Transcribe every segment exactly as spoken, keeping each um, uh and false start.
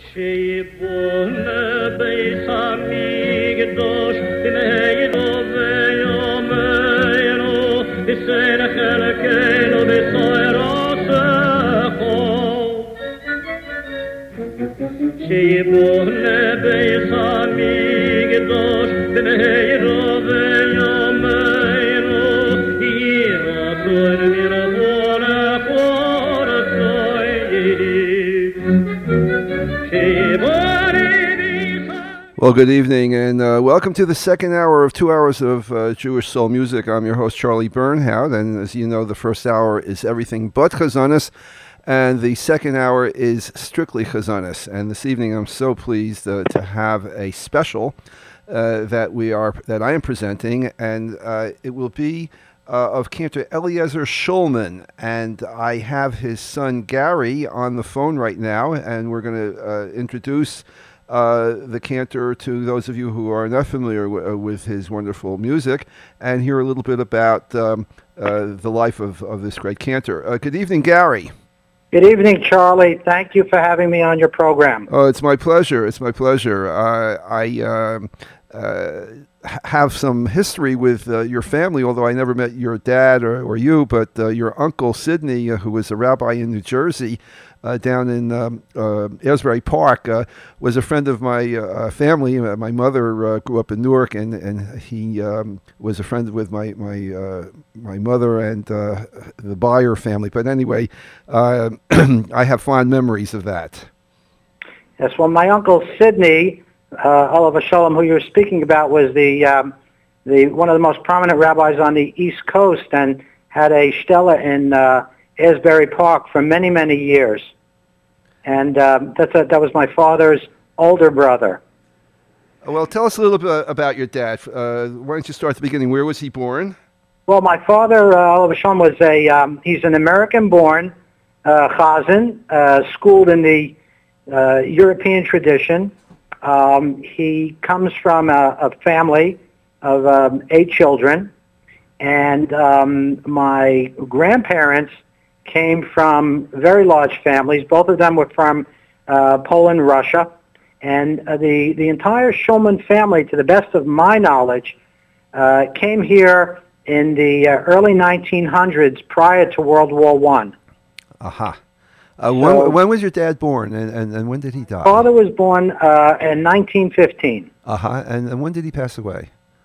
Well, good evening, and uh, welcome to the second hour of two hours of uh, Jewish soul music. I'm your host, Charlie Bernhout, and as you know, the first hour is everything but Chazanis, and the second hour is strictly Chazanis. And this evening, I'm so pleased uh, to have a special uh, that we are that I am presenting, and uh, it will be uh, of Cantor Eliezer Shulman, and I have his son Gary on the phone right now, and we're going to uh, introduce Uh, the cantor to those of you who are not familiar w- uh, with his wonderful music, and hear a little bit about um, uh, the life of, of this great cantor. Uh, good evening, Gary. Good evening, Charlie. Thank you for having me on your program. Oh, it's my pleasure. It's my pleasure. Uh, I um, uh, have some history with uh, your family, although I never met your dad or, or you, but uh, your uncle, Sidney, uh, who was a rabbi in New Jersey, Uh, down in um, uh, Asbury Park, uh, was a friend of my uh, family. Uh, my mother uh, grew up in Newark, and and he um, was a friend with my my uh, my mother and uh, the Byer family. But anyway, uh, I have fond memories of that. Yes, well, my uncle Sidney, uh, Oliver Shalom, who you were speaking about, was the um, the one of the most prominent rabbis on the East Coast, and had a stella in Uh, Asbury Park for many, many years. And um, that's a, that was my father's older brother. Well, tell us a little bit about your dad. Uh, why don't you start at the beginning? Where was he born? Well, my father, uh, Oliver Shalom, was a, um, he's an American-born uh, chazan, uh, schooled in the uh, European tradition. Um, he comes from a, a family of um, eight children. And um, my grandparents came from very large families. Both of them were from uh, Poland, Russia. And uh, the, the entire Shulman family, to the best of my knowledge, uh, came here in the uh, early nineteen hundreds prior to World War One. Aha. Uh, when, so, when was your dad born, and, and, and when did he die? Father was born uh, in nineteen fifteen. Aha. And, and when did he pass away?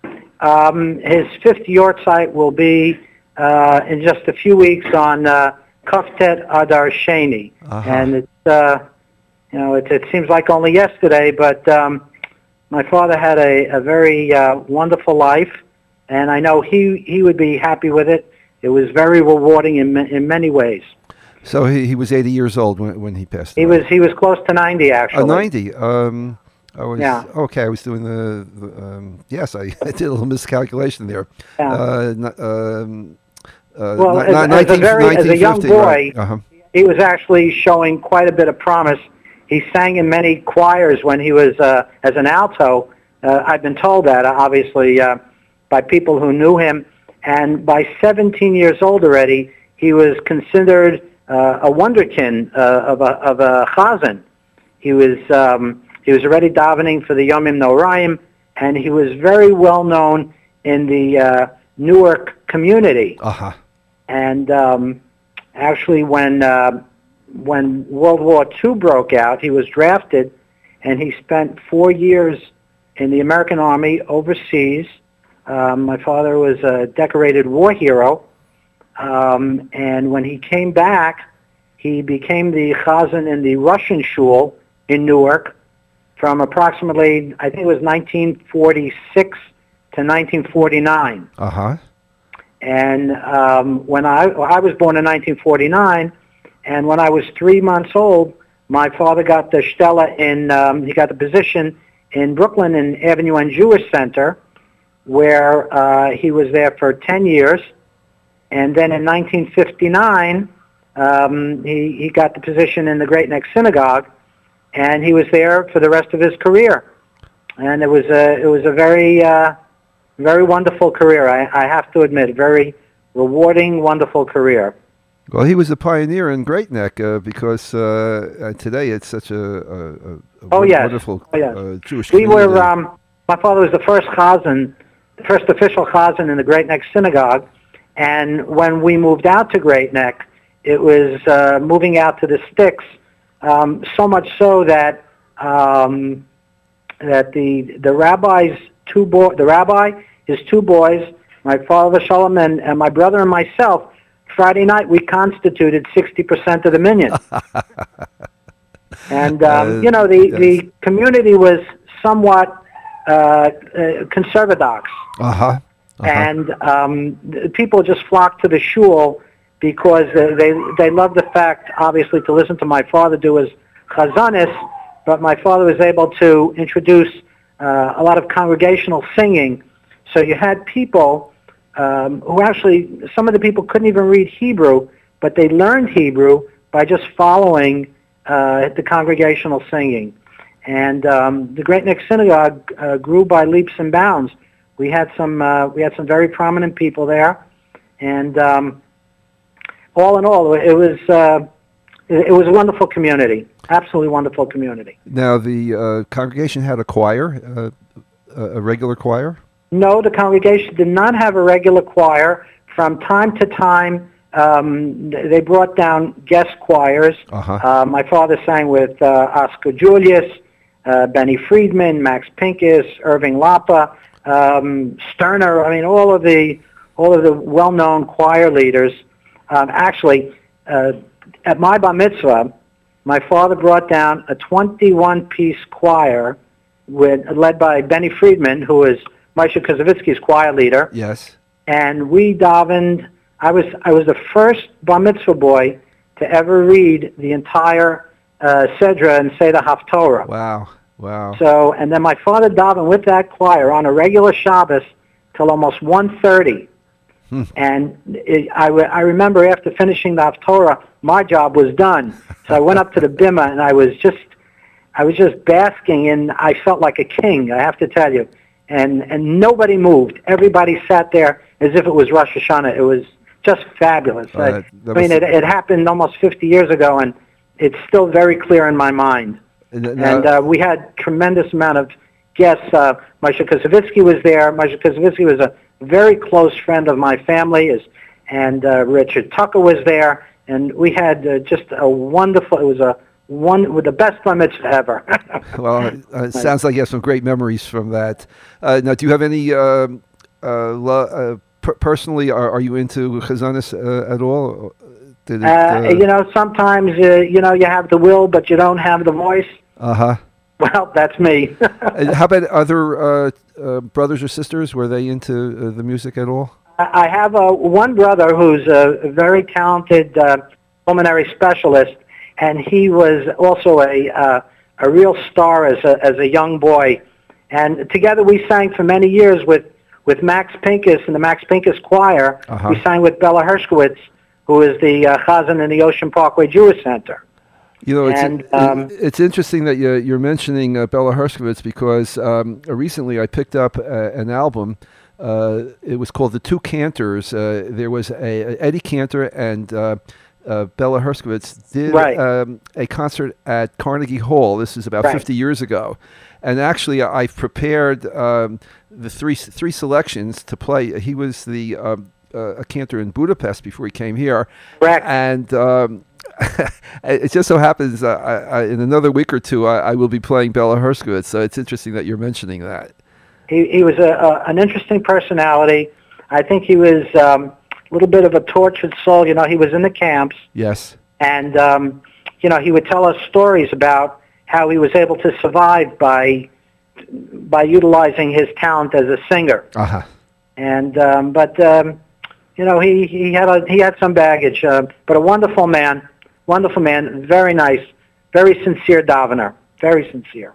Um, his fifth yahrzeit will be uh, in just a few weeks on uh, Kaftet Adar Sheni. Uh-huh. And it's, uh, you know, it, it seems like only yesterday, but um, my father had a, a very uh, wonderful life, and I know he, he would be happy with it. It was very rewarding in in many ways. So he, he was eighty years old when, when he passed away? He was, he was close to ninety, actually. Uh, ninety? Um, I was, yeah. Okay, I was doing the, the um, yes, I, I did a little miscalculation there. Yeah. Uh, um, uh, well, n- as, nineteen, as, a very, as a young boy, right. uh-huh. he was actually showing quite a bit of promise. He sang in many choirs when he was, uh, as an alto. Uh, I've been told that, obviously, uh, by people who knew him. And by seventeen years old already, he was considered uh, a wonderkin uh, of a, of a chazan. He was... Um, He was already davening for the Yomim Noraim, and he was very well known in the uh, Newark community. Uh-huh. And um, actually, when uh, when World War Two broke out, he was drafted, and he spent four years in the American Army overseas. Um, my father was a decorated war hero, um, and when he came back, he became the chazan in the Russian shul in Newark, from approximately, I think it was nineteen forty-six to nineteen forty-nine. Uh-huh. And um, when I, I was born in nineteen forty-nine, and when I was three months old, my father got the stella in, um, he got the position in Brooklyn in Avenue N Jewish Center, where uh, he was there for ten years. And then in nineteen fifty-nine, um, he, he got the position in the Great Neck Synagogue, and he was there for the rest of his career. And it was a, it was a very, uh, very wonderful career, I, I have to admit, very rewarding, wonderful career. Well, he was a pioneer in Great Neck uh, because uh, today it's such a, a, a oh, yes. wonderful oh, yes. uh, Jewish we community. were, um, my father was the first chazan, the first official chazan in the Great Neck Synagogue, and when we moved out to Great Neck, it was uh, moving out to the sticks, um, so much so that um, that the the rabbi's two boy, the rabbi, his two boys, my father Shalom, and, and my brother and myself, Friday night we constituted sixty percent of the minyan. And um, uh, you know, the yes. the community was somewhat uh, uh, conservadox. Uh-huh. Uh-huh. And um, people just flocked to the shul because uh, they they loved the fact, obviously, to listen to my father do his chazanis, but my father was able to introduce uh, a lot of congregational singing. So you had people um, who actually, some of the people couldn't even read Hebrew, but they learned Hebrew by just following uh, the congregational singing. And um, the Great Neck Synagogue uh, grew by leaps and bounds. We had some uh, we had some very prominent people there, and um, all in all, it was uh, it, it was a wonderful community, absolutely wonderful community. Now, the uh, congregation had a choir, uh, a regular choir? No, the congregation did not have a regular choir. From time to time, um, they brought down guest choirs. Uh-huh. Uh, my father sang with uh, Oscar Julius, uh, Benny Friedman, Max Pincus, Irving Lapa. Um, Sterner, I mean, all of the all of the well-known choir leaders. Um, actually, uh, at my bar mitzvah, my father brought down a twenty-one piece choir with led by Benny Friedman, who is Moshe Kozovitsky's choir leader. Yes. And we davened. I was I was the first bar mitzvah boy to ever read the entire uh, Sedra and Seder Haftorah. Wow. Wow. So, and then my father davened with that choir on a regular Shabbos till almost one thirty. Hmm. And it, I, I remember after finishing the Haftorah, my job was done. So I went up to the bima and I was just, I was just basking in, I felt like a king, I have to tell you. And, and nobody moved. Everybody sat there as if it was Rosh Hashanah. It was just fabulous. Uh, I, that, that I mean, it, it happened almost fifty years ago, and it's still very clear in my mind. Now, And uh, we had tremendous amount of guests. Uh, Moshe Kozovitsky was there. Moshe Kozovitsky was a very close friend of my family, is, and uh, Richard Tucker was there. And we had uh, just a wonderful, it was a one with the best bar mitzvah ever. Well, uh, it sounds like you have some great memories from that. Uh, now, do you have any, um, uh, lo- uh, per- personally, are, are you into chazanis uh, at all? Did it, uh, uh, you know, sometimes, uh, you know, you have the will, but you don't have the voice. Uh-huh. Well, that's me. How about other uh, uh, brothers or sisters? Were they into uh, the music at all? I have uh, one brother who's a very talented uh, pulmonary specialist, and he was also a uh, a real star as a as a young boy. And together we sang for many years with, with Max Pincus and the Max Pincus Choir. Uh-huh. We sang with Bella Hershkowitz, who is the uh, chazan in the Ocean Parkway Jewish Center. You know, it's, and, it, um, it's interesting that you're, you're mentioning uh, Bella Hershkowitz because um, recently I picked up uh, an album. Uh, it was called The Two Cantors. Uh, there was a, a Eddie Cantor and uh, uh, Bella Hershkowitz did right. um, a concert at Carnegie Hall. This is about right. fifty years ago. And actually, I've prepared um, the three three selections to play. He was the um, uh, a cantor in Budapest before he came here. Correct. And um, it just so happens uh, I, I, in another week or two, I, I will be playing Bella Hershkowitz. So it's interesting that you're mentioning that. He, he was a, a, an interesting personality. I think he was um, a little bit of a tortured soul. You know, he was in the camps. Yes. And, um, you know, he would tell us stories about how he was able to survive by by utilizing his talent as a singer. Uh-huh. And, um, but, um, you know, he, he had a, he had some baggage, uh, but a wonderful man, wonderful man, very nice, very sincere davener, very sincere.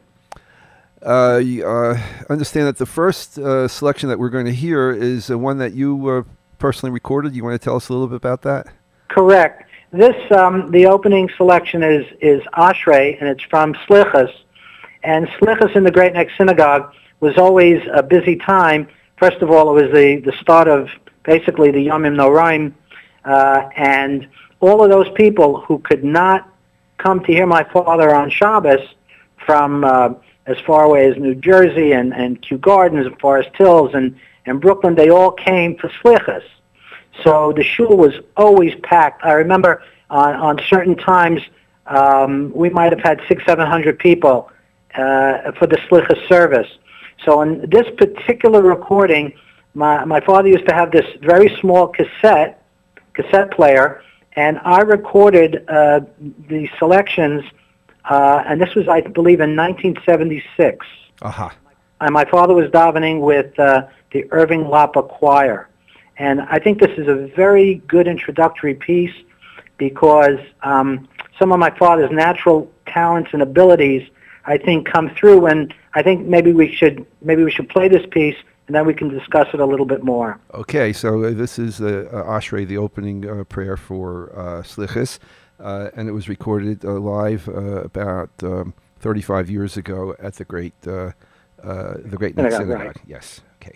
Uh, you, uh, understand that the first uh, selection that we're going to hear is uh, one that you uh, personally recorded. You want to tell us a little bit about that? Correct. This, um, the opening selection is, is Ashrei, and it's from Slichas. And Slichas in the Great Neck Synagogue was always a busy time. First of all, it was the, the start of basically the Yomim Noraim, uh, and all of those people who could not come to hear my father on Shabbos from uh, as far away as New Jersey and, and Kew Gardens and Forest Hills and, and Brooklyn, they all came for Slichas. So the shul was always packed. I remember on, on certain times um, we might have had six, seven hundred people uh, for the Slichas service. So in this particular recording, my, my father used to have this very small cassette, cassette player, and I recorded uh, the selections, uh, and this was, I believe, in nineteen seventy-six. Uh-huh. And my father was davening with uh, the Irving Lapa Choir. And I think this is a very good introductory piece because um, some of my father's natural talents and abilities, I think, come through. And I think maybe we should maybe we should play this piece, and then we can discuss it a little bit more. Okay, so uh, this is uh, uh, Ashrei, the opening uh, prayer for uh, Slichas, uh, and it was recorded uh, live uh, about um, thirty-five years ago at the Great uh, uh, the Great Neck Synagogue. Synagogue. Right. Yes. Okay.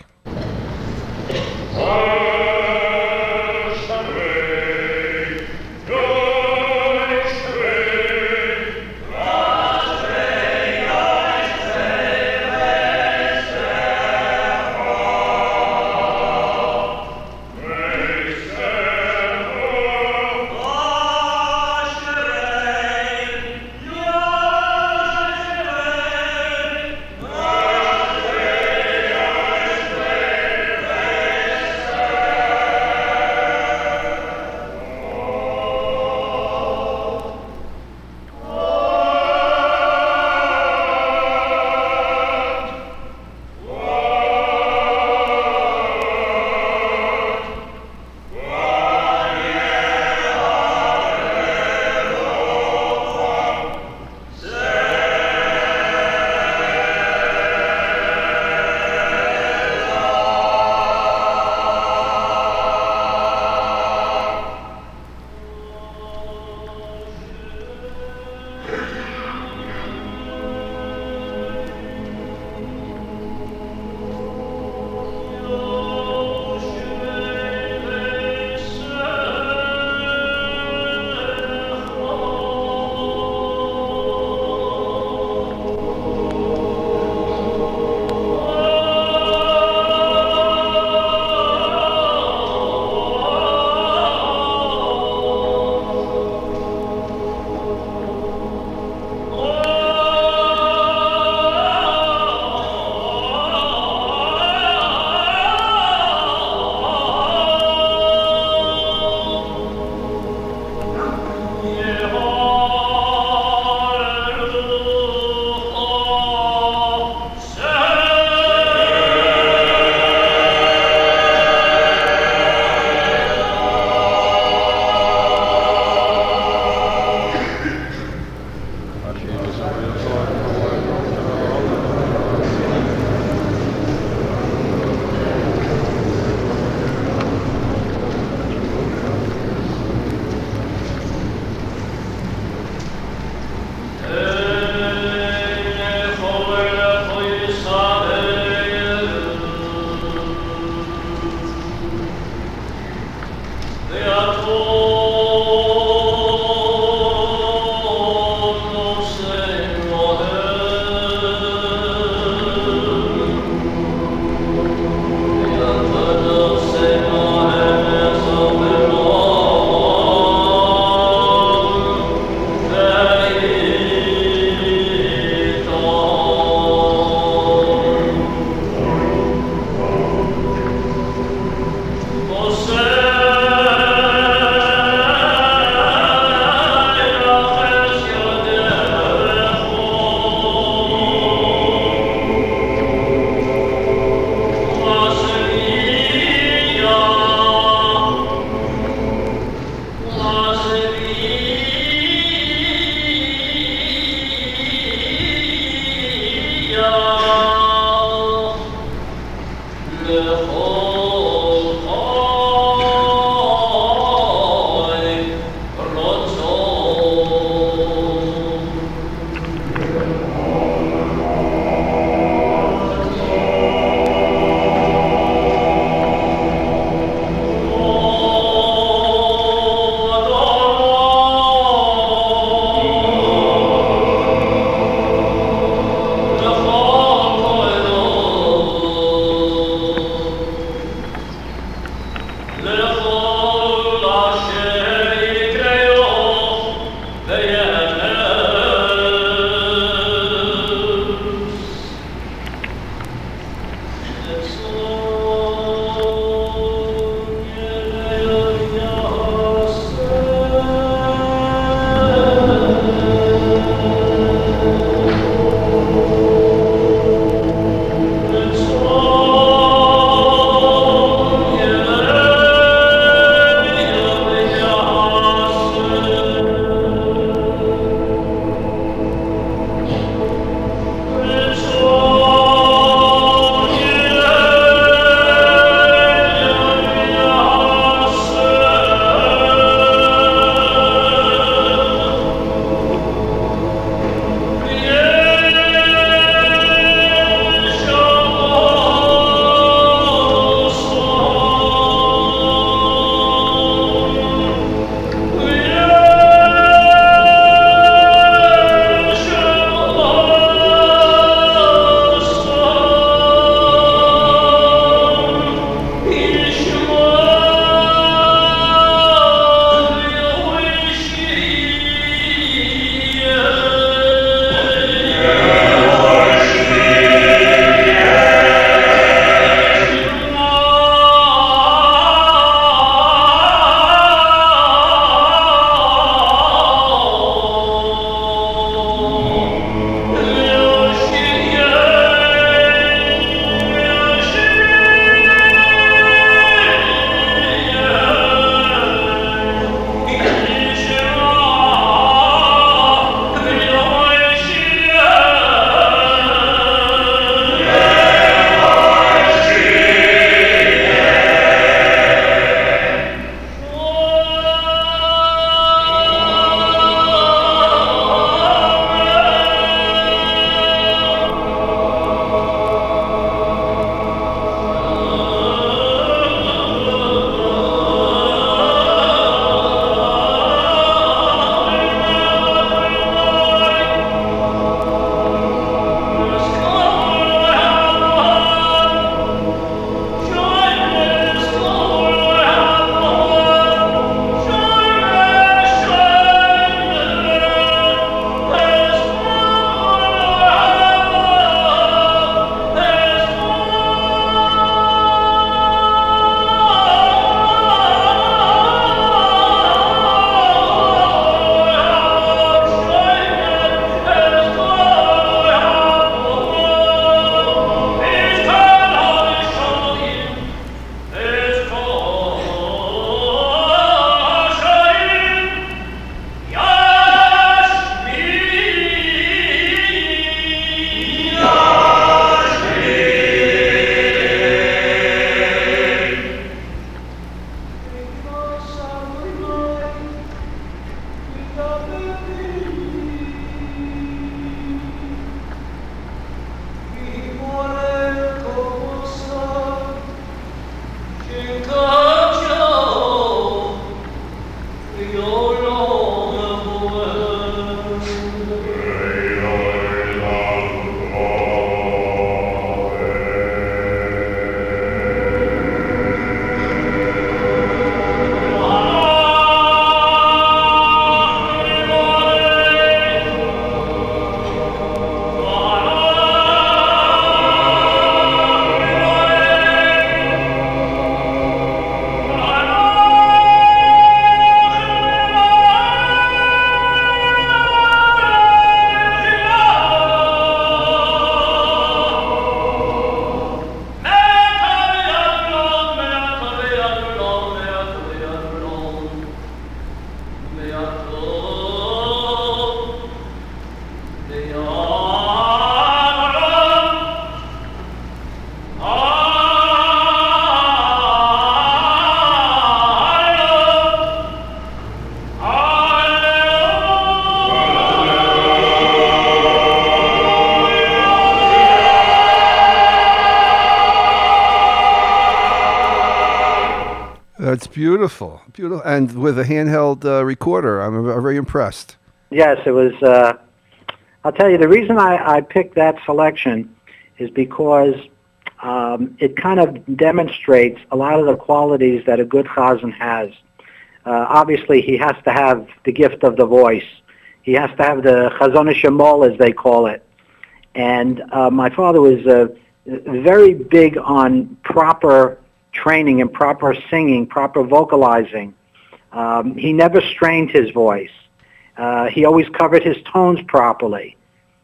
That's beautiful, beautiful, and with a handheld uh, recorder. I'm uh, very impressed. Yes, it was. Uh, I'll tell you, the reason I, I picked that selection is because um, it kind of demonstrates a lot of the qualities that a good chazan has. Uh, obviously, he has to have the gift of the voice. He has to have the chazon shemol, as they call it. And uh, my father was uh, very big on proper training and proper singing, proper vocalizing. Um, he never strained his voice. Uh, he always covered his tones properly.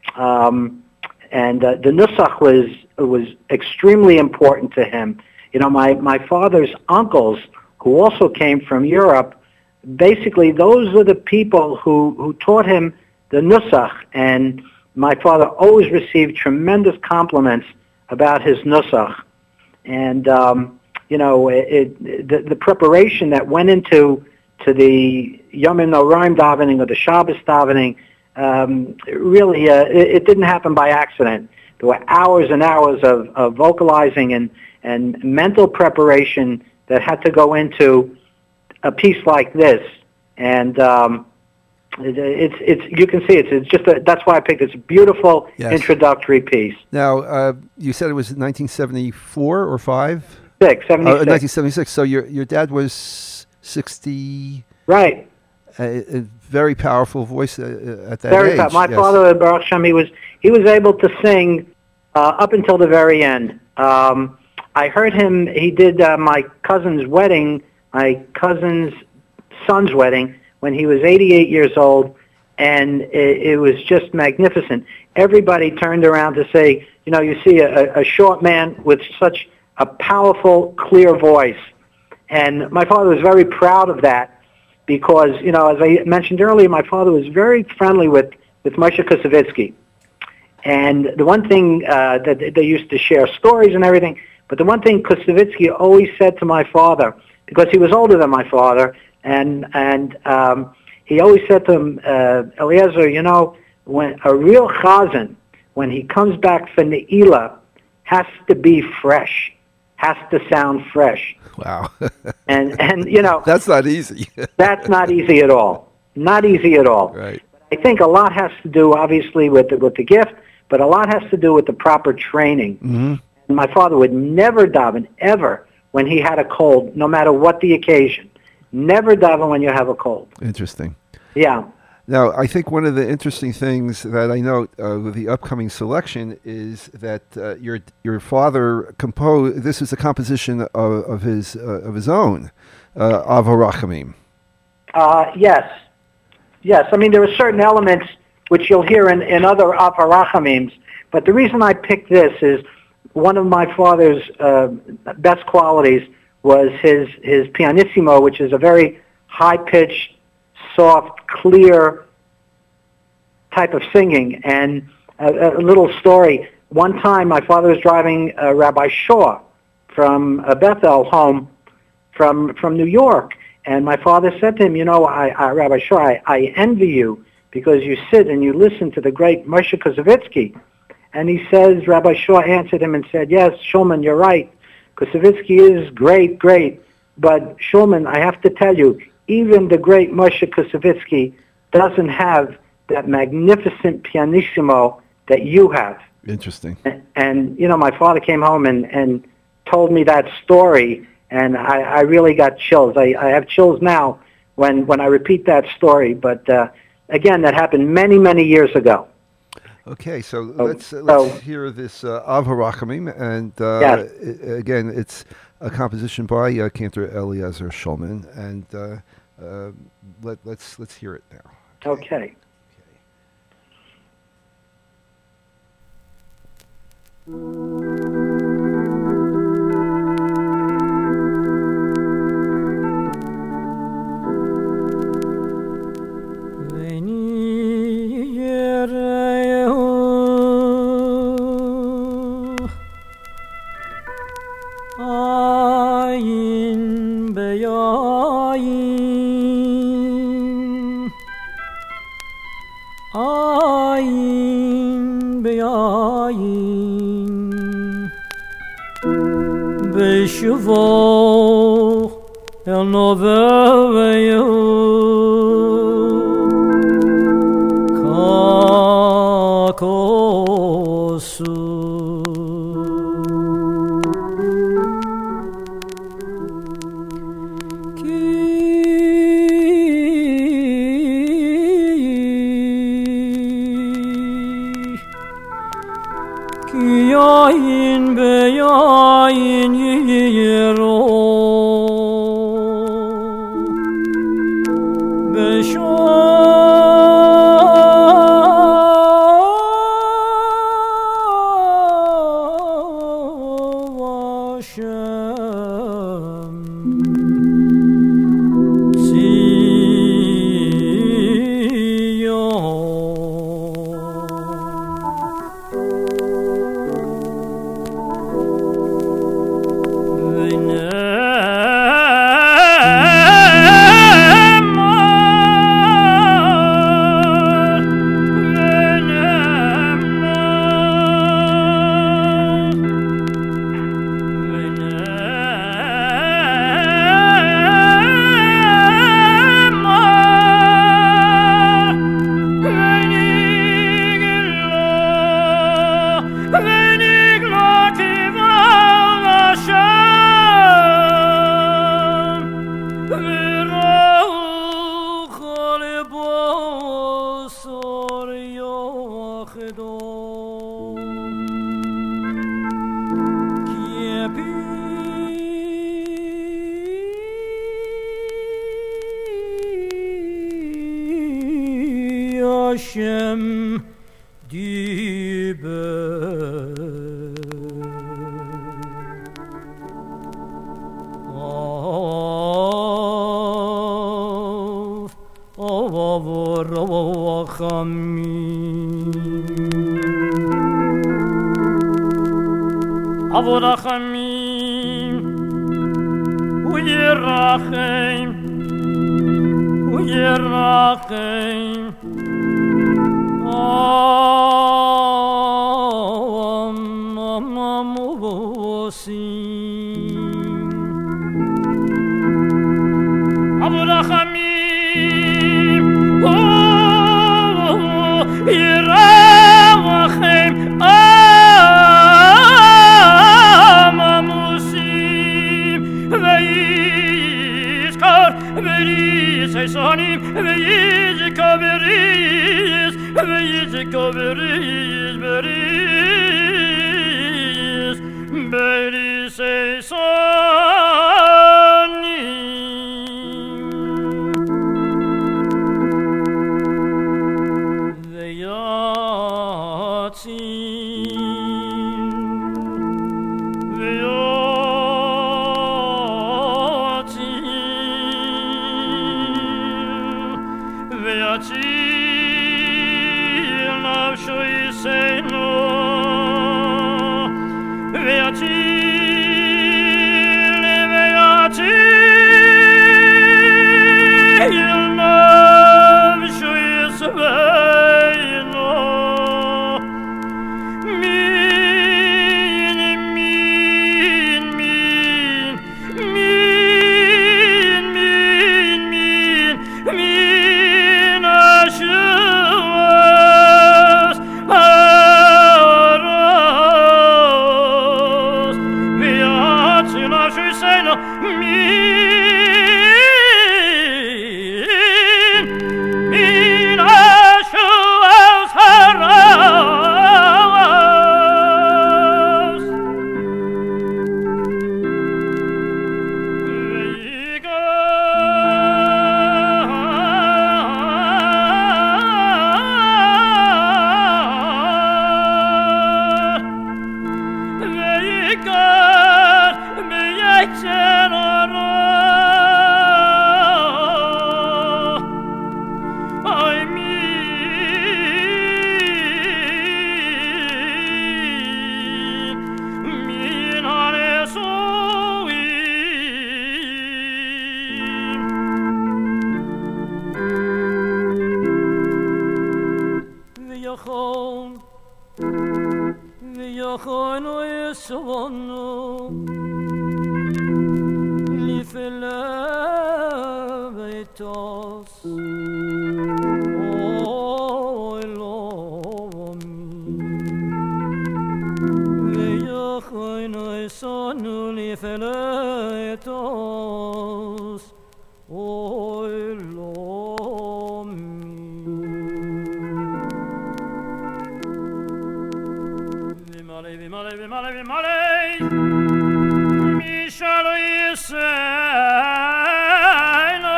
Um, and uh, the nusach was was extremely important to him. You know, my, my father's uncles, who also came from Europe, basically those are the people who, who taught him the nusach. And my father always received tremendous compliments about his nusach. And, um, you know, it, it, the, the preparation that went into to the Yom Noraim davening or the Shabbos davening, um, really, uh, it, it didn't happen by accident. There were hours and hours of, of vocalizing and, and mental preparation that had to go into a piece like this. And um, it, it's it's you can see it's it's just a, that's why I picked it. It's a beautiful yes. introductory piece. Now, uh, you said it was nineteen seventy-four or five? Six, seventy-six. Uh, nineteen seventy-six. So your your dad was sixty. Right. A, a very powerful voice uh, at that very age. Powerful. My yes. father, Baruch Hashem, he was he was able to sing uh, up until the very end. Um, I heard him. He did uh, my cousin's wedding, my cousin's son's wedding, when he was eighty-eight years old, and it, it was just magnificent. Everybody turned around to say, you know, you see a, a short man with such a powerful, clear voice. And my father was very proud of that because, you know, as I mentioned earlier, my father was very friendly with, with Moshe Kusevitsky. And the one thing uh, that they used to share stories and everything, but the one thing Kusevitsky always said to my father, because he was older than my father, and and um, he always said to him, uh, Eliezer, you know, when a real chazan, when he comes back for Ne'ilah, has to be fresh, has to sound fresh. Wow. and, and, you know. That's not easy. That's not easy at all. Not easy at all. Right. I think a lot has to do, obviously, with the, with the gift, but a lot has to do with the proper training. Mm-hmm. And my father would never daven, ever, when he had a cold, no matter what the occasion. Never daven when you have a cold. Interesting. Yeah. Now, I think one of the interesting things that I note uh, with the upcoming selection is that uh, your your father composed. This is a composition of, of his uh, of his own, uh, Av HaRachamim. Uh, yes, yes. I mean, there are certain elements which you'll hear in, in other Av HaRachamims, but the reason I picked this is one of my father's uh, best qualities was his his pianissimo, which is a very high pitched, soft, clear type of singing. And a, a little story. One time my father was driving uh, Rabbi Shaw from uh, Bethel home from from New York. And my father said to him, you know, I, I, Rabbi Shaw, I, I envy you because you sit and you listen to the great Moshe Kusevitsky. And he says, Rabbi Shaw answered him and said, yes, Shulman, you're right. Kusevitsky is great, great. But Shulman, I have to tell you, even the great Moshe Kusevitsky doesn't have that magnificent pianissimo that you have. Interesting. And, and you know, my father came home and, and told me that story, and I, I really got chills. I, I have chills now when, when I repeat that story. But uh, again, that happened many, many years ago. Okay, so Oh, let's uh, let's so- hear this uh, Av HaRachamim, and uh, Yes. i- again, it's a composition by uh, Cantor Eliezer Shulman, and uh, uh, let let's let's hear it now. Okay. Ayin beyayin, ayin beyayin, beshuvo el noveo kakosu Yain be yain yero be Hashem diber Av Av Avor Avachamim Avorachamim Uyerachem Uyerachem Avorachamim Uyerachem Amamusim Veizkar Veris Esanim Veizkar Veris Veizkar Veris Veris Veris Esanim Veyatzin Veyatzin Nafsho Yiseinu Veyatzin Veyatzin Nafsho Yiseinu Min, min, min Min, min, min Min Ashuas Aros Veyatzin Ashu Yiseinu Min Min Ashuas Aros Veikar Veikar I mean Min Hanesuim V'yachon V'yachon Yisvonu Lifileh etos oy lomi veyochoy no sonu li feletos oy lomi vimale vimale vimale vimale mi shalo yiseno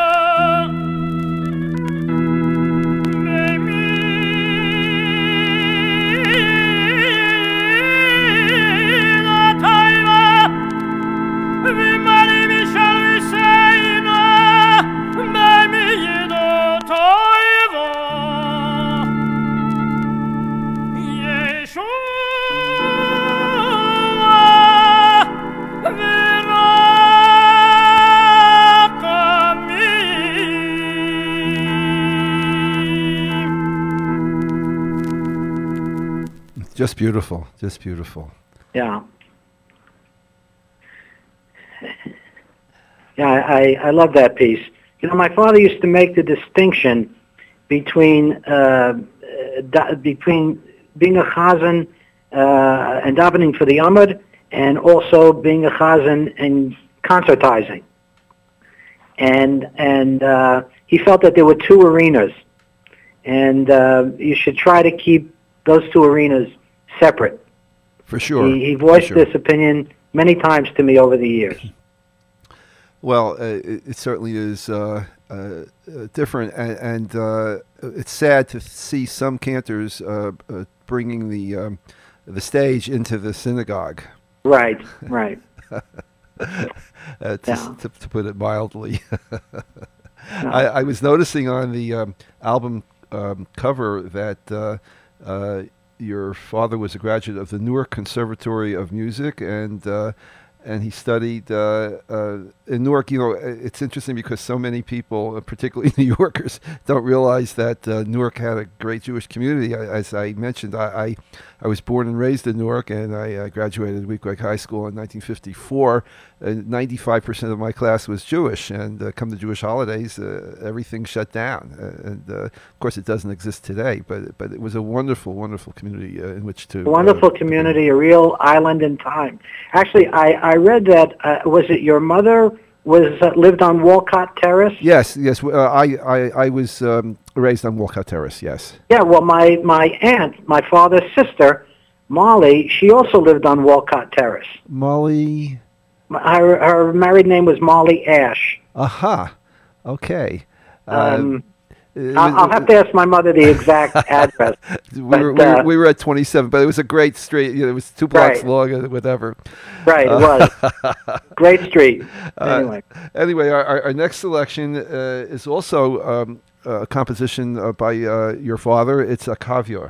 Just beautiful, just beautiful. Yeah. Yeah, I, I love that piece. You know, my father used to make the distinction between uh, da, between being a chazan uh, and davening for the Amud, and also being a chazan and concertizing. And and uh, he felt that there were two arenas, and uh, you should try to keep those two arenas separate. For sure. He, he voiced For sure. this opinion many times to me over the years. Well, uh, it, it certainly is uh, uh, uh, different, and, and uh, it's sad to see some cantors uh, uh, bringing the um, the stage into the synagogue. Right, right. uh, to, Yeah. to, to put it mildly. No. I, I was noticing on the um, album um, cover that uh, uh, your father was a graduate of the Newark Conservatory of Music, and uh, and he studied uh, uh, in Newark. You know, it's interesting because so many people, uh, particularly New Yorkers, don't realize that uh, Newark had a great Jewish community. I, as I mentioned, I, I I was born and raised in Newark, and I uh, graduated Weequahic High School in nineteen fifty-four. And ninety-five percent of my class was Jewish, and uh, come the Jewish holidays, uh, everything shut down. Uh, and uh, of course, it doesn't exist today, but but it was a wonderful, wonderful community uh, in which to. A wonderful uh, community, a real island in time. Actually, I, I read that, uh, was it your mother was uh, lived on Walcott Terrace? Yes, yes. Uh, I, I I was um, raised on Walcott Terrace. Yes. Yeah, well, my, my aunt, my father's sister, Molly, she also lived on Walcott Terrace. Molly. Her, her married name was Molly Ash. Aha. Okay. Um, Uh, I'll, I'll have to ask my mother the exact address. we, but, were, we, uh, were, we were at twenty-seven, but it was a great street. You know, it was two blocks Right. long, uh, whatever. Right, it was. Great street. Uh, Anyway. Anyway, our, our, our next selection uh, is also um, a composition uh, by uh, your father. It's a caviar.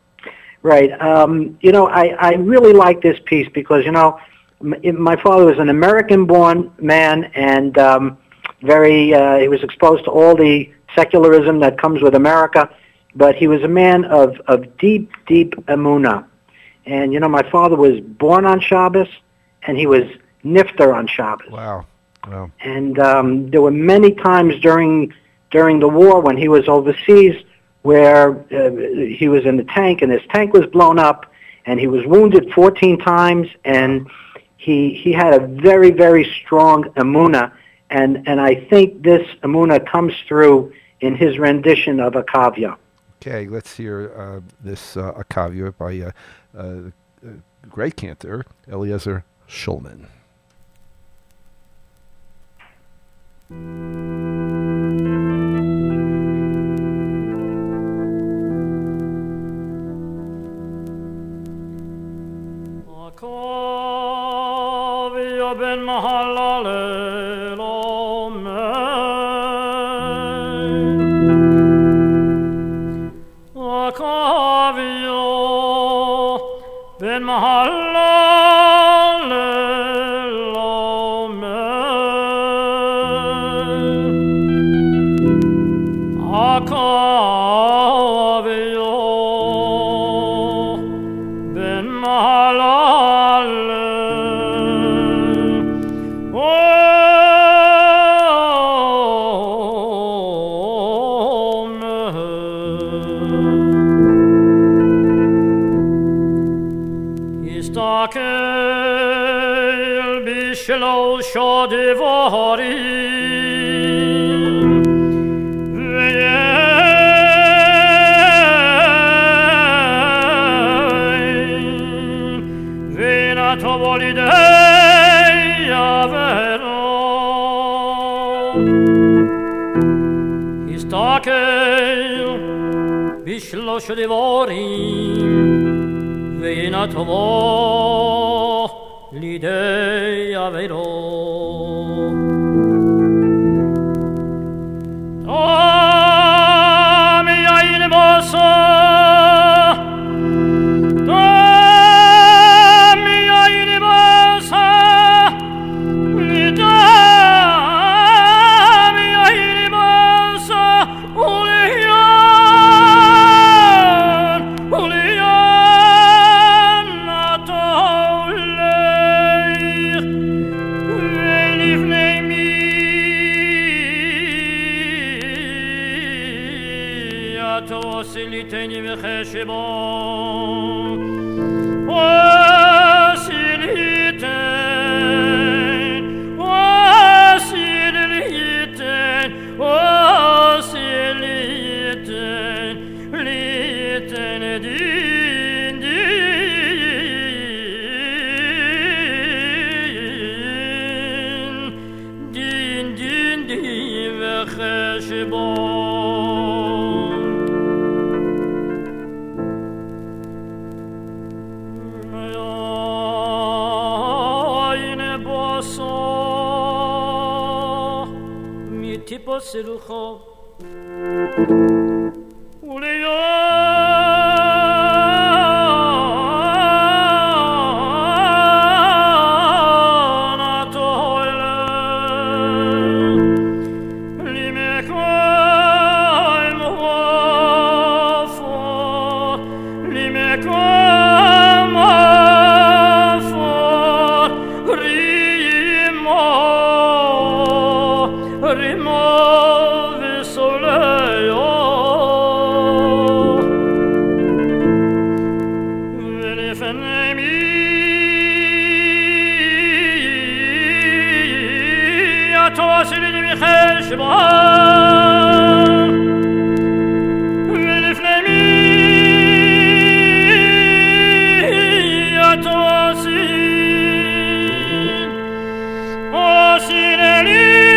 Right. Um, you know, I, I really like this piece because, you know, m- my father was an American-born man and um, very, uh, he was exposed to all the secularism that comes with America, but he was a man of, of deep, deep emunah. And, you know, my father was born on Shabbos, and he was nifter on Shabbos. Wow. Wow. And um, there were many times during during the war when he was overseas where uh, he was in the tank, and his tank was blown up, and he was wounded fourteen times, and he he had a very, very strong emunah, and, and I think this emunah comes through in his rendition of a kavya. Okay, let's hear uh, this uh, a caviar by uh, uh, uh, great cantor Eliezer Shulman. Akavia ben mahalalel omen. Akavia ben mahalalel omen. Akavia ben mahalalel הסתכל בשלושה דברים ואין ונתו בו לידי עברו הסתכל בשלושה דברים ואינתו בו לידי עברו. תמי יין בוסו, תמי יין בוסו, תמי יין בוסו, וליון, וליון התולך, ולפני מי תעשיליתני בחשבון, עשיליתן, עשיליתן, עשיליתן, ליתן דין דין, דין דין דין וחשבון. מטיפו סרוחו וליון התולך למקום אפור, למקום אפור, רימו רימו וסולeo ולפני מי התעשיליתן בחשבון, ולפני מי התעשיליתן עשיליתן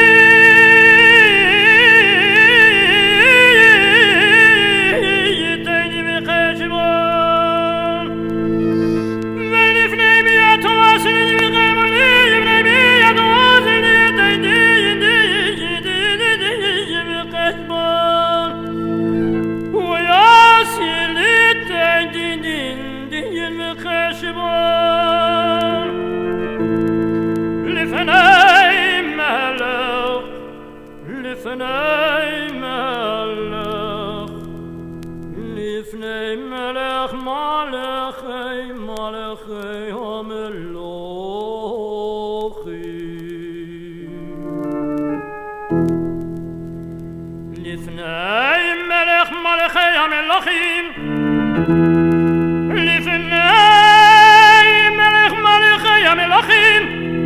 לפני מלך, לפני מלך, לפני מלך מלכי מלכי המלוכים, לפני מלך מלכי המלוכים, לפני מלך מלכי המלוכים,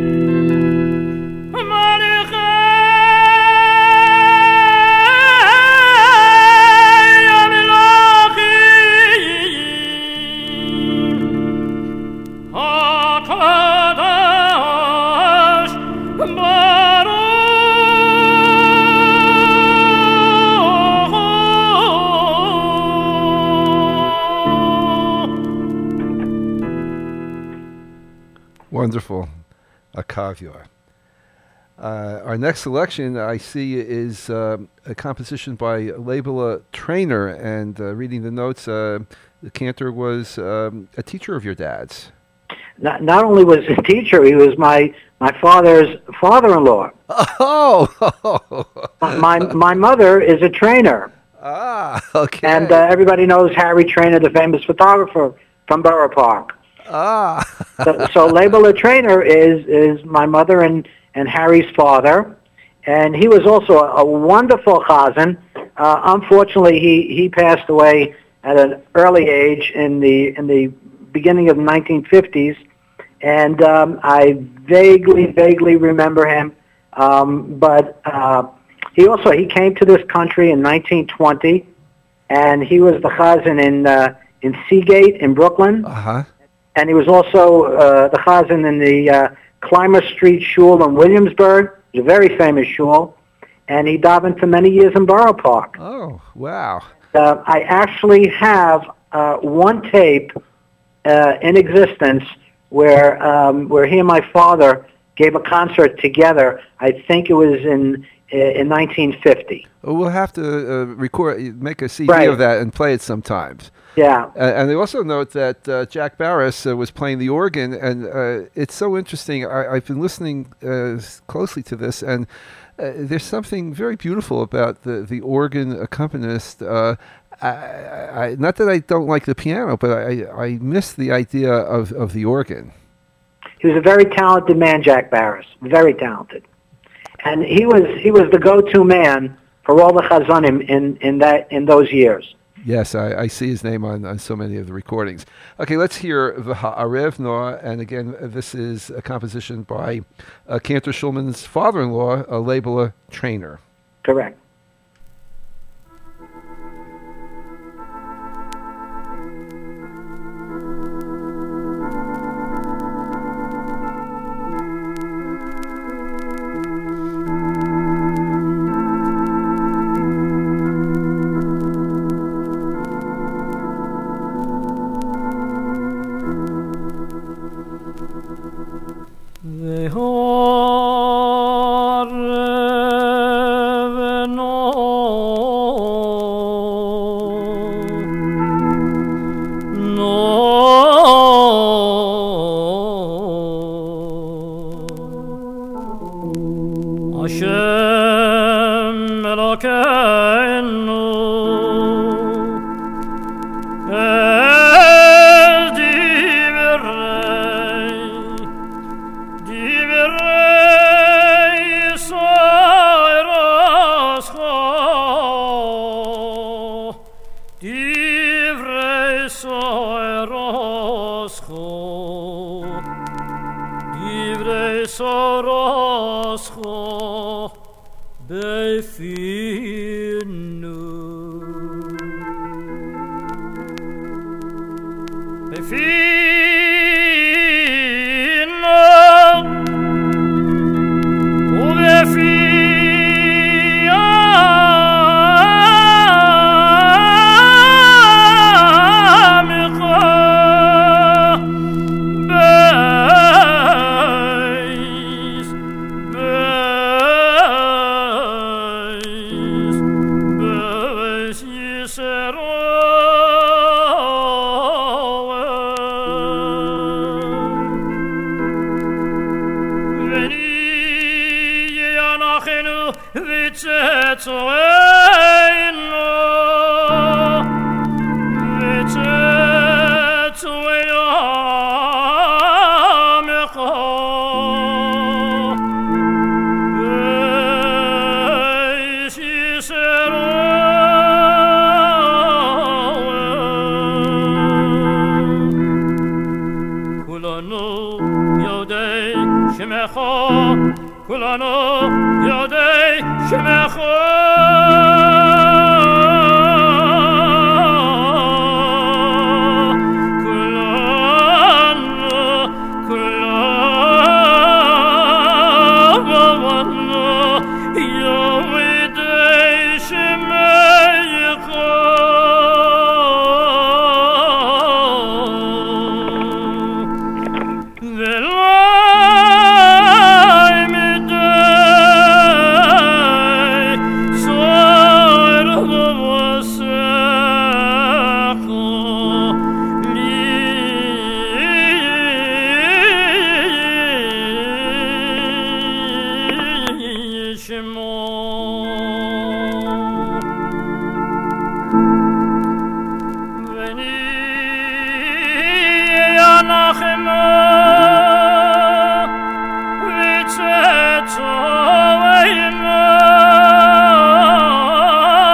Wonderful. A caviar. Uh, our next selection, I see, is uh, a composition by Leibele Trainer, and uh, reading the notes, uh, the cantor was um, a teacher of your dad's. Not, not only was he a teacher, he was my, my father's father-in-law. Oh! my, my mother is a trainer. Ah, okay. And uh, everybody knows Harry Trainer, the famous photographer from Borough Park. Ah. so, so Leibele Trainer is, is my mother and, and Harry's father. And he was also a, a wonderful chazan. Uh, unfortunately, he, he passed away at an early age in the in the beginning of the nineteen fifties, and um, I vaguely, vaguely remember him. Um, but uh, he also he came to this country in nineteen twenty, and he was the chazan in uh, in Seagate in Brooklyn, Uh-huh. and he was also uh, the chazan in the uh, Clymer Street Shul in Williamsburg. It's a very famous shul, and he davened for many years in Borough Park. Oh, wow. Uh, I actually have uh, one tape uh, in existence where um, where he and my father gave a concert together. I think it was in in nineteen fifty. Well, we'll have to uh, record, make a C D Right. of that and play it sometimes. Yeah. Uh, and they also note that uh, Jack Barris uh, was playing the organ, and uh, it's so interesting. I, I've been listening uh, closely to this, and uh, there's something very beautiful about the, the organ accompanist. Uh, I, I, not that I don't like the piano, but I, I miss the idea of, of the organ. He was a very talented man, Jack Barris. Very talented. And he was he was the go-to man for all the chazanim in, in, that, in those years. Yes, I, I see his name on, on so many of the recordings. Okay, let's hear V'ha'arev Noah, and again, this is a composition by uh, Cantor Schulman's father-in-law, a Labeler trainer. Correct.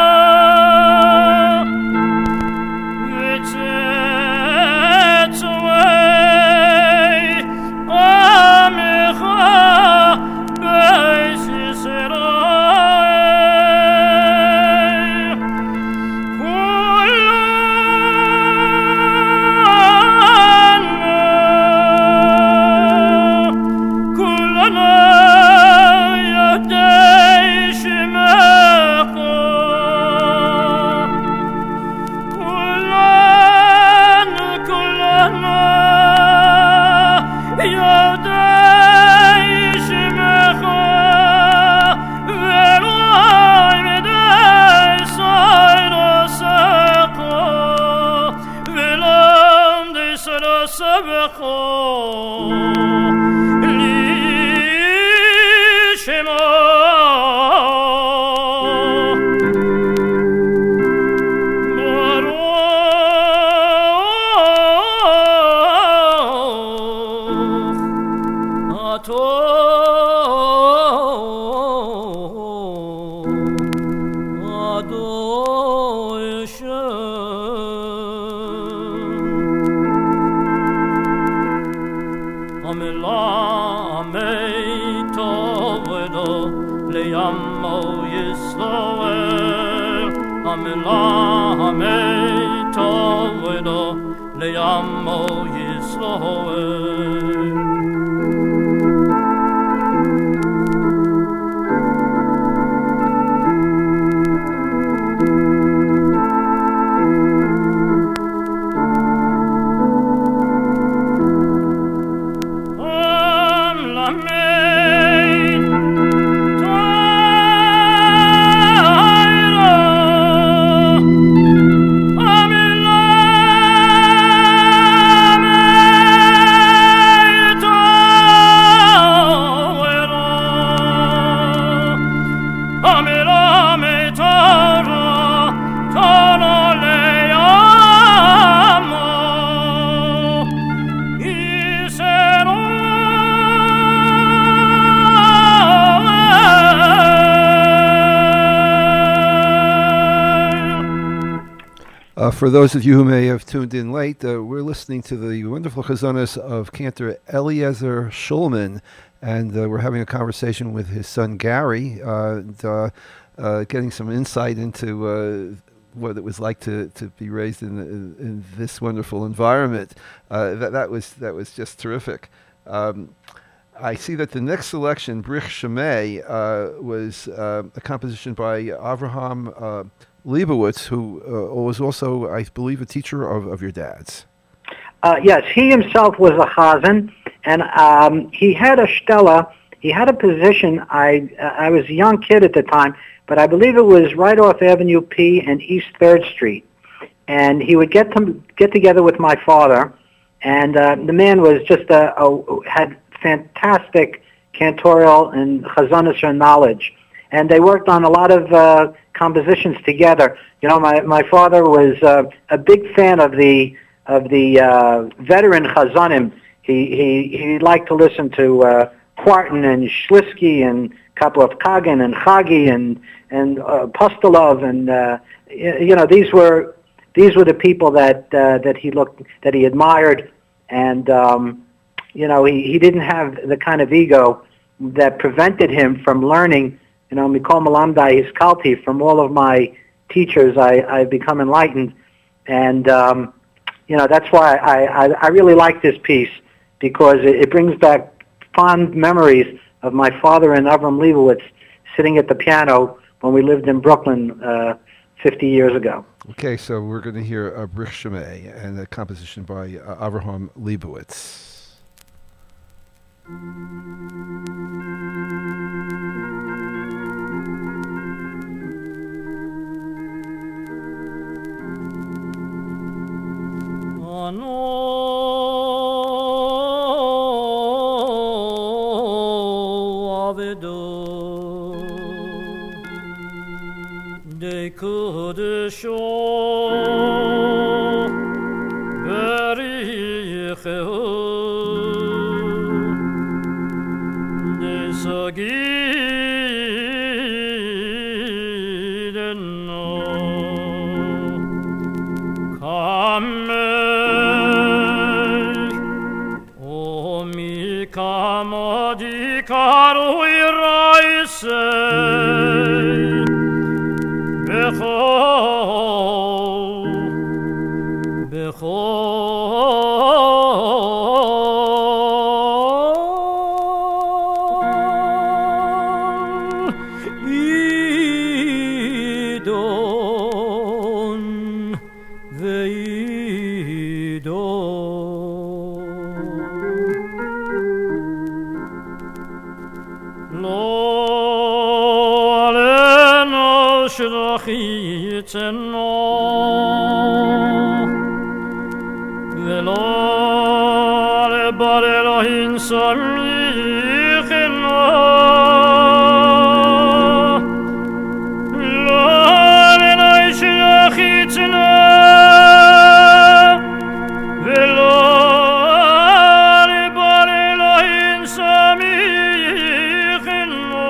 It's سبقوا لي شما Le'amo Yisroel. Uh, for those of you who may have tuned in late, uh, we're listening to the wonderful chazonos of Cantor Eliezer Shulman, and uh, we're having a conversation with his son Gary, uh, and, uh, uh, getting some insight into uh, what it was like to, to be raised in, in, in this wonderful environment. Uh, that, that was that was just terrific. Um, I see that the next selection, Brich Shemay, uh, was uh, a composition by Avraham uh, Leibowitz, who uh, was also, I believe, a teacher of, of your dad's. Uh, yes, he himself was a chazan, and um, he had a shtella. He had a position. I uh, I was a young kid at the time, but I believe it was right off Avenue P and East Third Street. And he would get to get together with my father, and uh, the man was just a, a had fantastic cantorial and chazonish knowledge, and they worked on a lot of uh, compositions together. You know, my my father was uh, a big fan of the of the uh, veteran chazanim. He he he liked to listen to uh, Kwartin and Shlisky and Kaplov Kagan and Chagi and and uh, Postolov, and uh, you know, these were these were the people that uh, that he looked that he admired, and um, you know, he, he didn't have the kind of ego that prevented him from learning. You know, Mikol Malamdai Hiskalti, from all of my teachers, I, I've become enlightened. And, um, you know, that's why I, I, I really like this piece, because it, it brings back fond memories of my father and Avram Leibowitz sitting at the piano when we lived in Brooklyn uh, fifty years ago. Okay, so we're going to hear a Brich Shemay and a composition by uh, Avraham Leibowitz. De Kodesho Berichehu De Sagideno Kamech Omi Kamadi Karu Iraise Bechol, Bechol, Idon, Veidon. Lo aleno shlochitze bar Elohim samichno lo Eloi shnachitzna velo bar Elohim samichno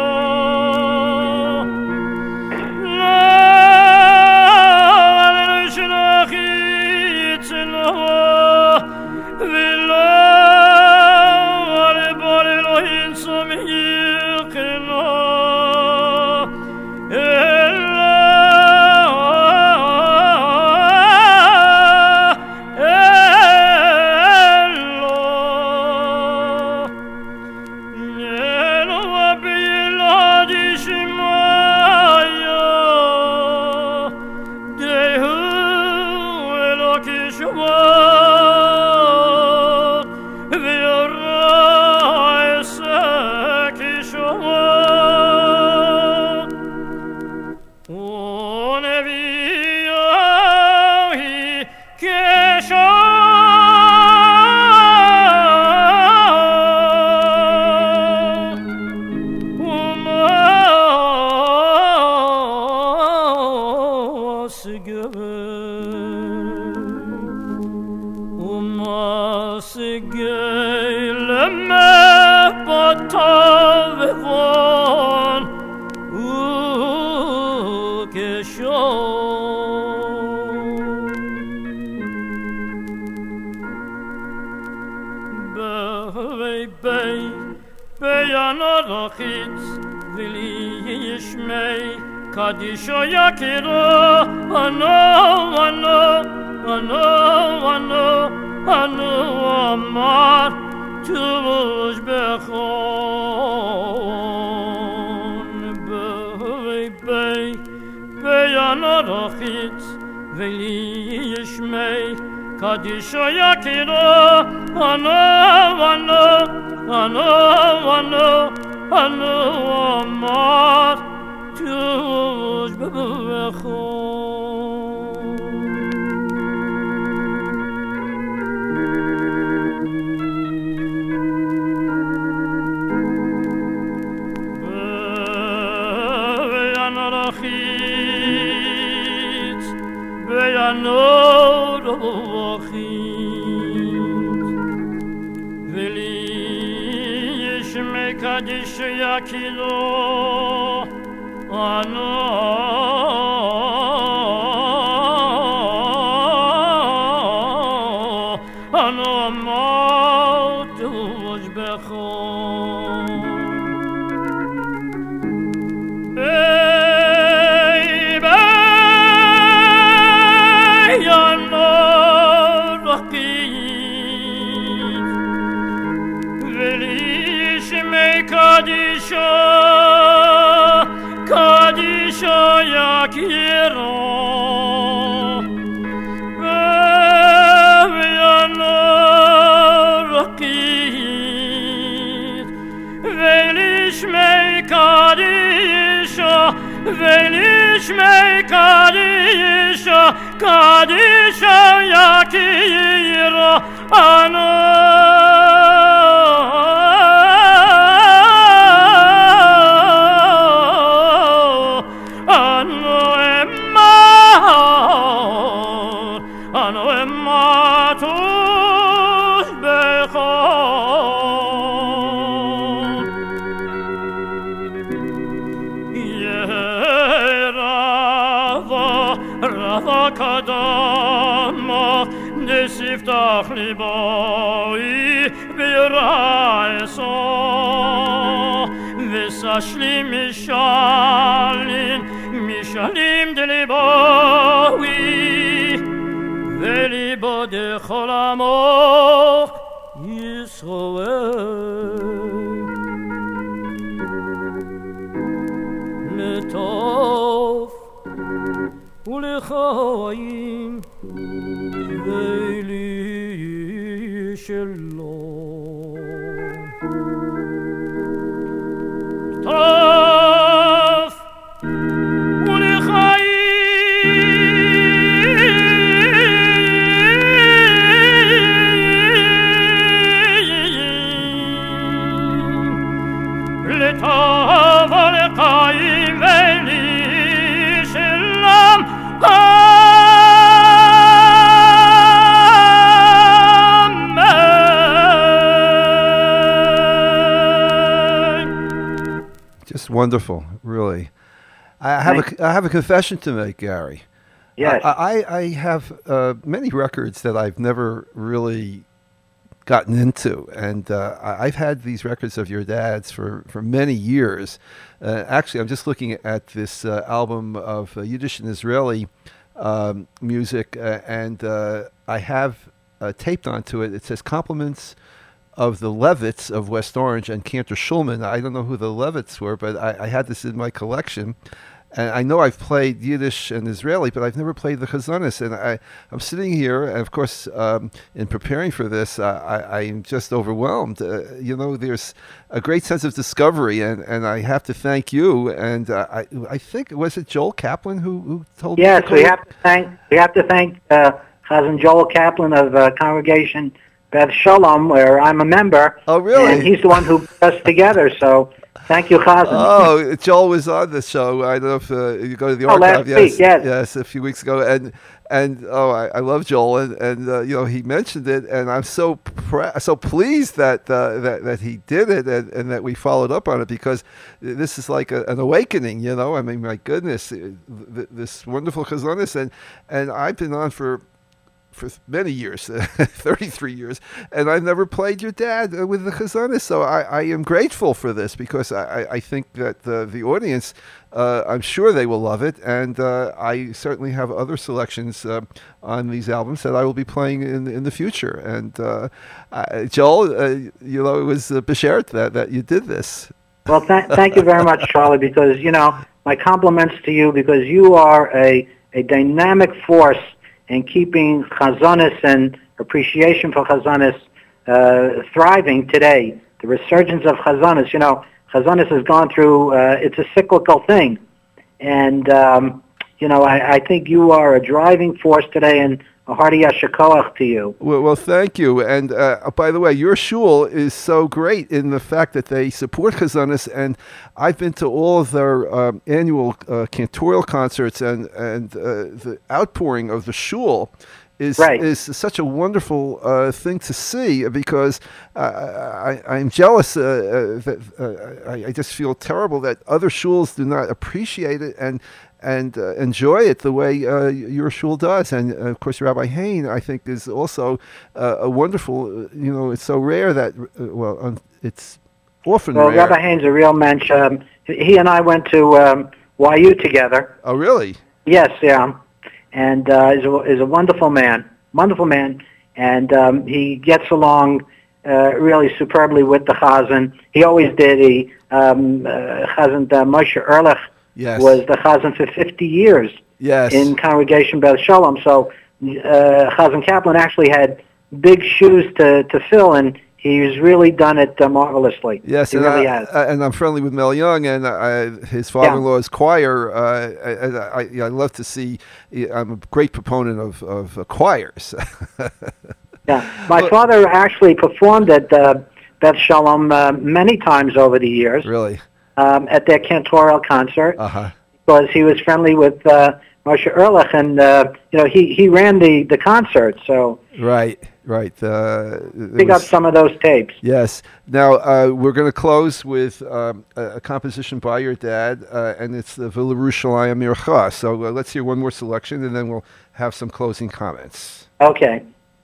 lo Eloi shnachitzna Kadisho yakiro, ano, ano, ano, ano, ano, amar, tuvush bechon, bey, bey, bey, anorochitz, veli yishmei, Kadisho yakiro, ano, ano, ano, ano, ano, amar, tuvush bechon. Beyanorochitz, beyanorochitz, veli yishmei Kadisho yakiro, ano, ano, amot tuvush bechon. Bey, bey, anorochitz, veli yishmei Kadisho, Kadisho yakiro, beyanorochitz, velishmei Kadisho, velishmei Kadisho, Kadisho yakiro, ano. Kadama nesiftach liboi biraeso vesashlim mishalim mishalim de liboi velibo de cholamot Yisroel letov ולחיים ולי שלום טוב ולחיים wonderful, really. I have Thank- a I have a confession to make, Gary. Yes. I I, I have uh, many records that I've never really gotten into, and uh, I- I've had these records of your dad's for, for many years. Uh, actually, I'm just looking at this uh, album of uh, Yiddish and Israeli um, music, uh, and uh, I have uh, taped onto it. It says "Compliments of the Levitts of West Orange" and Cantor Schulman. I don't know who the Levitts were, but I, I had this in my collection. And I know I've played Yiddish and Israeli, but I've never played the Chazanis. And I, I'm sitting here, and of course, um, in preparing for this, uh, I, I'm just overwhelmed. Uh, you know, there's a great sense of discovery, and, and I have to thank you. And uh, I, I think, was it Joel Kaplan who, who told me? Yes, to we call have to thank we have to thank uh, Chazan Joel Kaplan of uh, Congregation Beth Shalom, where I'm a member. Oh, really? And he's the one who put us together. So thank you, Chazan. Oh, Joel was on the show. I don't know if uh, you go to the Oh, last archive. Yes, week, yes. yes, a few weeks ago, and and oh, I, I love Joel, and and uh, you know he mentioned it, and I'm so pr- so pleased that uh, that that he did it, and, and that we followed up on it, because this is like a, an awakening. You know, I mean, my goodness, uh, th- this wonderful Chazanis, and and I've been on for. for many years, thirty-three years, and I've never played your dad uh, with the Chazanis, so I, I am grateful for this, because I, I think that uh, the audience, uh, I'm sure they will love it, and uh, I certainly have other selections uh, on these albums that I will be playing in in the future. And uh, I, Joel, uh, you know, it was uh, beshert that, that you did this. Well, th- thank you very much, Charlie, because, you know, my compliments to you, because you are a, a dynamic force in keeping Chazanis and appreciation for Chazanis uh, thriving today. The resurgence of Chazanis, you know, Chazanis has gone through, uh, it's a cyclical thing. And, um, you know, I, I think you are a driving force today, and a hearty yasher koach to you. Well, well, thank you. And uh, by the way, your shul is so great in the fact that they support Chazanis, and I've been to all of their um, annual uh, cantorial concerts, and and uh, the outpouring of the shul is Right. is such a wonderful uh, thing to see, because uh, I, I'm jealous. Uh, uh, that uh, I, I just feel terrible that other shuls do not appreciate it and. and uh, enjoy it the way uh, your shul does. And, uh, of course, Rabbi Hain, I think, is also uh, a wonderful, uh, you know, it's so rare that, uh, well, um, it's often Well, rare. Rabbi Hain's a real mensch. Um, he and I went to um, Y U together. Oh, really? Yes, yeah. And uh, is, a, is a wonderful man, wonderful man. And um, he gets along uh, really superbly with the Chazan. He always did. He, um, uh, Chazan uh, Moshe Ehrlich, Yes. was the Chazan for fifty years Yes. in Congregation Beth Shalom. So uh, Chazan Kaplan actually had big shoes to, to fill, and he's really done it uh, marvelously. Yes, he and, really I, has. I- and I'm friendly with Mel Young, and I, his father-in-law's choir. Uh, I, I, I love to see. I'm a great proponent of, of uh, choirs. Yeah, my Well- father actually performed at uh, Beth Shalom uh, many times over the years Really? um, at their cantorial concert, Uh-huh. because he was friendly with uh, Moshe Ehrlich, and uh, you know he, he ran the, the concert. So Right, right. Uh, it pick up was- some of those tapes. Yes. Now, uh, we're going to close with um, a, a composition by your dad, uh, and it's the V'Lerushalayim Mircha. So uh, let's hear one more selection, and then we'll have some closing comments. Okay.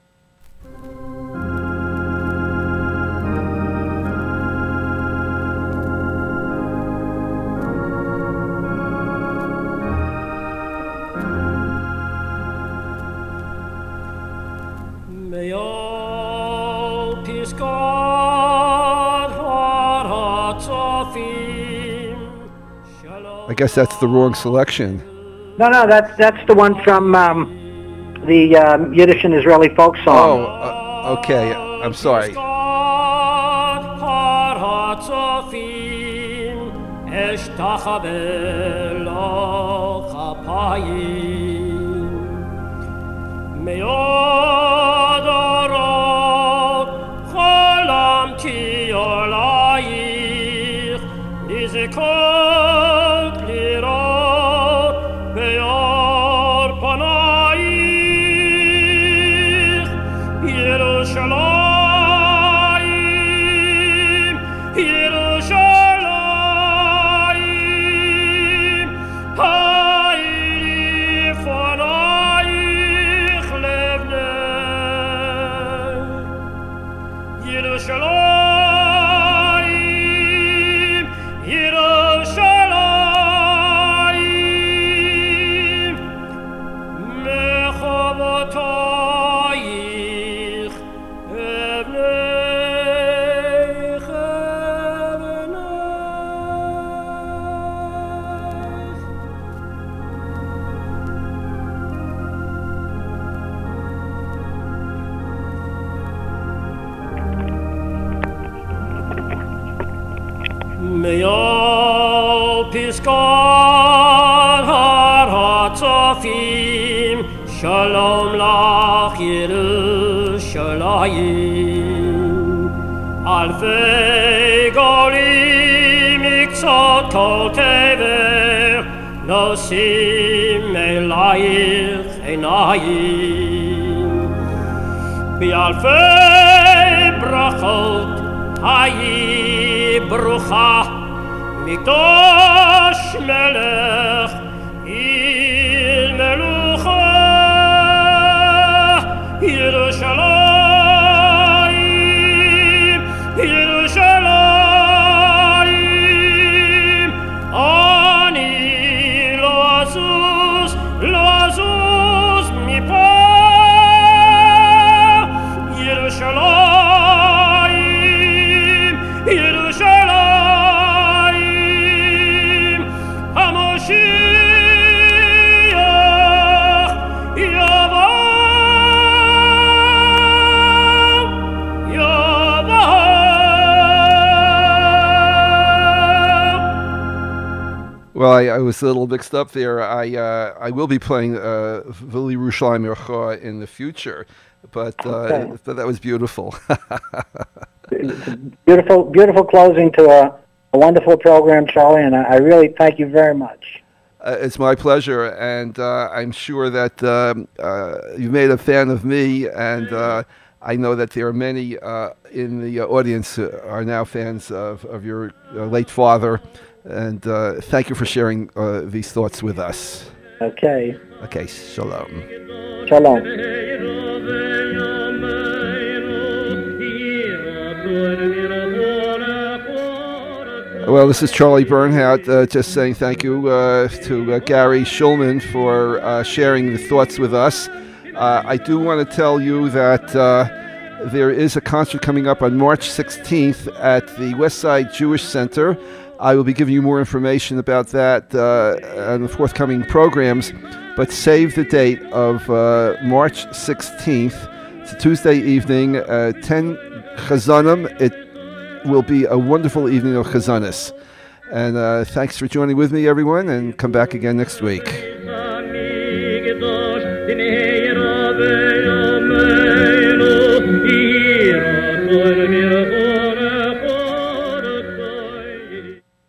Me'ol Pisgah Haratzofim Shalom. I guess that's the wrong selection. No, no, that's that's the one from um, the um, Yiddish and Israeli folk Oh, song. uh, okay. I'm sorry. Pisgah Haratzofim Eshtachaveh lo chapayim Me'od orot cholam tiyolayich Nizekot lirot be'or panayich Yerushalayim Yerushalayim Yerushalayim, Yerushalayim, Mechavotayich evnech evnech. Meyal Piskat Har Hatzofim, Shalom Lach Yerushalayim. Alfei Golim Iktzot Kol Tever, Nosim Elayich Einayim. Bi'alfei Brachot Hayi Brucha Mikdosh Melech Il Melucha Yerushalayim, Yerushalayim, Ani lo azuz, lo azuz mipa Yerushalayim, Yerushalayim, HaMoshiach Yavo, Yavo. Well, I, I was a little mixed up there. I uh, I will be playing uh, Vili Yerushalayim Yercha in the future, but uh, Okay. but that was beautiful. Beautiful, beautiful closing to a, a wonderful program, Charlie, and I, I really thank you very much. Uh, it's my pleasure, and uh, I'm sure that um, uh, you've made a fan of me, and uh, I know that there are many uh, in the uh, audience who are now fans of, of your uh, late father, and uh, thank you for sharing uh, these thoughts with us. Okay. Okay, shalom. Shalom. Well, this is Charlie Bernhardt, uh, just saying thank you uh, to uh, Gary Schulman for uh, sharing the thoughts with us. Uh, I do want to tell you that uh, there is a concert coming up on March sixteenth at the Westside Jewish Center. I will be giving you more information about that uh, on the forthcoming programs, but save the date of uh, March sixteenth. It's a Tuesday evening, uh, ten Chazanim. It will be a wonderful evening of Chazanis. And uh, thanks for joining with me, everyone, and come back again next week. Well,